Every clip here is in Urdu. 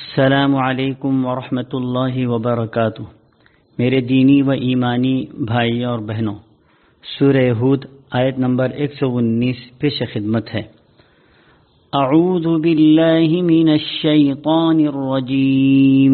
السلام علیکم ورحمۃ اللہ وبرکاتہ۔ میرے دینی و ایمانی بھائی اور بہنوں، سورہ ہود آیت نمبر 119 پیش خدمت ہے۔ اعوذ باللہ من الشیطان الرجیم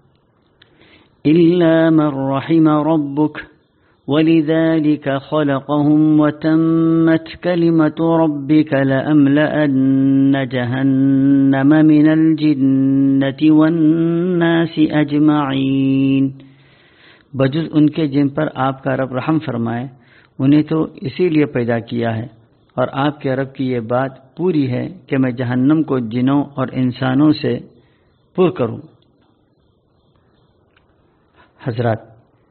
الا من رحم ربک وَلِذَلِكَ خَلَقَهُمْ وَتَمَّتْ كَلِمَةُ رَبِّكَ لَأَمْلَأَنَّ جَهَنَّمَ مِنَ الْجِنَّةِ وَالنَّاسِ أَجْمَعِينَ۔ بجز ان کے جن پر آپ کا رب رحم فرمائے، انہیں تو اسی لیے پیدا کیا ہے، اور آپ کے رب کی یہ بات پوری ہے کہ میں جہنم کو جنوں اور انسانوں سے پر کروں۔ حضرات،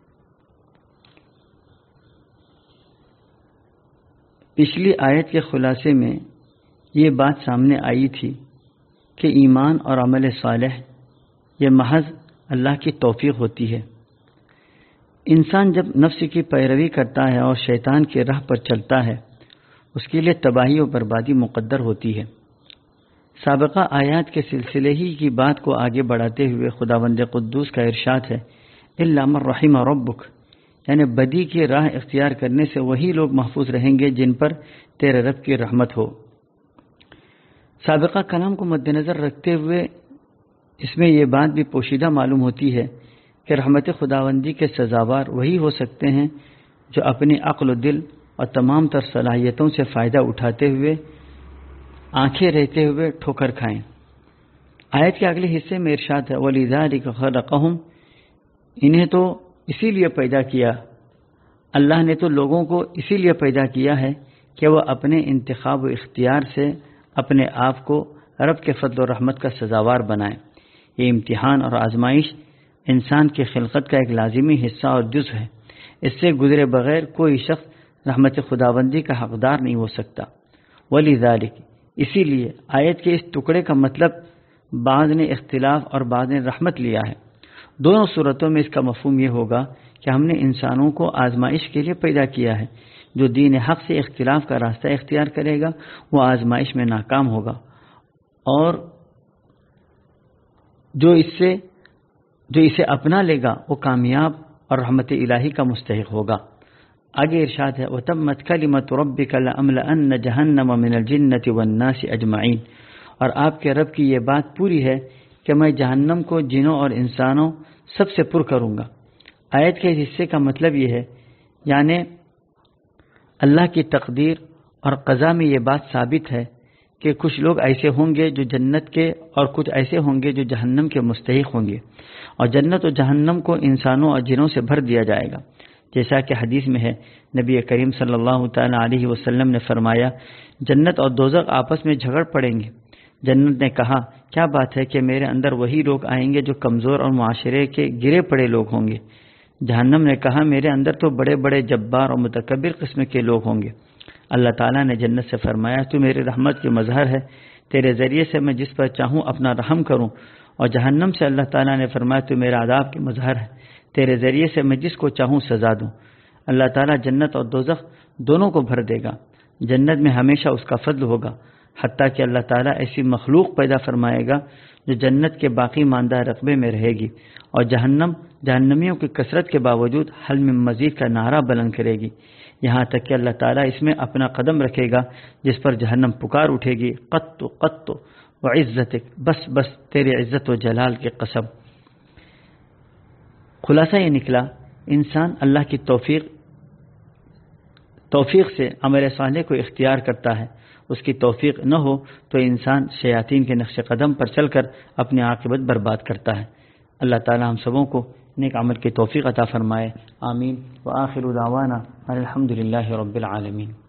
پچھلی آیت کے خلاصے میں یہ بات سامنے آئی تھی کہ ایمان اور عمل صالح یہ محض اللہ کی توفیق ہوتی ہے۔ انسان جب نفس کی پیروی کرتا ہے اور شیطان کی راہ پر چلتا ہے، اس کے لیے تباہی و بربادی مقدر ہوتی ہے۔ سابقہ آیات کے سلسلے ہی کی بات کو آگے بڑھاتے ہوئے خداوند قدوس کا ارشاد ہے، الا من رحم ربک، یعنی بدی کی راہ اختیار کرنے سے وہی لوگ محفوظ رہیں گے جن پر تیرے رب کی رحمت ہو۔ سابقہ کلام کو مد نظر رکھتے ہوئے اس میں یہ بات بھی پوشیدہ معلوم ہوتی ہے کہ رحمت خداوندی کے سزاوار وہی ہو سکتے ہیں جو اپنی عقل و دل اور تمام تر صلاحیتوں سے فائدہ اٹھاتے ہوئے آنکھیں رہتے ہوئے ٹھوکر کھائیں۔ آیت کے اگلے حصے میں ارشاد ہے، وَلِذَلِكَ خَلَقَهُمْ، انہیں تو اسی لیے پیدا کیا، اللہ نے تو لوگوں کو اسی لیے پیدا کیا ہے کہ وہ اپنے انتخاب و اختیار سے اپنے آپ کو رب کے فضل و رحمت کا سزاوار بنائیں۔ یہ امتحان اور آزمائش انسان کی خلقت کا ایک لازمی حصہ اور جزء ہے۔ اس سے گزرے بغیر کوئی شخص رحمت خداوندی کا حقدار نہیں ہو سکتا۔ وَلِذَلِكَ، اسی لیے آیت کے اس ٹکڑے کا مطلب بعض نے اختلاف اور بعض نے رحمت لیا ہے۔ دونوں صورتوں میں اس کا مفہوم یہ ہوگا کہ ہم نے انسانوں کو آزمائش کے لیے پیدا کیا ہے۔ جو دین حق سے اختلاف کا راستہ اختیار کرے گا وہ آزمائش میں ناکام ہوگا، اور جو اسے اپنا لے گا وہ کامیاب اور رحمت الہی کا مستحق ہوگا۔ آگے ارشاد ہے، وَتَمَّتْ كَلِمَةُ رَبِّكَ لَأَمْلَأَنَّ جَهَنَّمَ مِنَ الْجِنَّةِ وَالنَّاسِ أَجْمَعِينَ، اور آپ کے رب کی یہ بات پوری ہے کہ میں جہنم کو جنوں اور انسانوں سب سے پر کروں گا۔ آیت کے اس حصے کا مطلب یہ ہے، یعنی اللہ کی تقدیر اور قضا میں یہ بات ثابت ہے کہ کچھ لوگ ایسے ہوں گے جو جنت کے اور کچھ ایسے ہوں گے جو جہنم کے مستحق ہوں گے، اور جنت و جہنم کو انسانوں اور جنوں سے بھر دیا جائے گا۔ جیسا کہ حدیث میں ہے، نبی کریم صلی اللہ تعالی علیہ وسلم نے فرمایا، جنت اور دوزخ آپس میں جھگڑ پڑیں گے۔ جنت نے کہا، کیا بات ہے کہ میرے اندر وہی لوگ آئیں گے جو کمزور اور معاشرے کے گرے پڑے لوگ ہوں گے۔ جہنم نے کہا، میرے اندر تو بڑے بڑے جبار اور متکبر قسم کے لوگ ہوں گے۔ اللہ تعالیٰ نے جنت سے فرمایا، تو میرے رحمت کی مظہر ہے، تیرے ذریعے سے میں جس پر چاہوں اپنا رحم کروں۔ اور جہنم سے اللہ تعالیٰ نے فرمایا، تو میرا عذاب کی مظہر ہے، تیرے ذریعے سے میں جس کو چاہوں سزا دوں۔ اللہ تعالیٰ جنت اور دوزخ دونوں کو بھر دے گا۔ جنت میں ہمیشہ اس کا فضل ہوگا، حتیٰ کہ اللہ تعالیٰ ایسی مخلوق پیدا فرمائے گا جو جنت کے باقی ماندہ رقبے میں رہے گی، اور جہنمیوں کی کثرت کے باوجود حل من مزید کا نعرہ بلند کرے گی، یہاں تک کہ اللہ تعالیٰ اس میں اپنا قدم رکھے گا جس پر جہنم پکار اٹھے گی، قط و عزتک، بس بس تیرے عزت و جلال کی قسم۔ خلاصہ یہ نکلا، انسان اللہ کی توفیق سے عمل صالح کو اختیار کرتا ہے، اس کی توفیق نہ ہو تو انسان شیاطین کے نقش قدم پر چل کر اپنی عاقبت برباد کرتا ہے۔ اللہ تعالی ہم سبوں کو نیک عمل کی توفیق عطا فرمائے، آمین۔ وآخر دعوانا الحمد للہ رب العالمین۔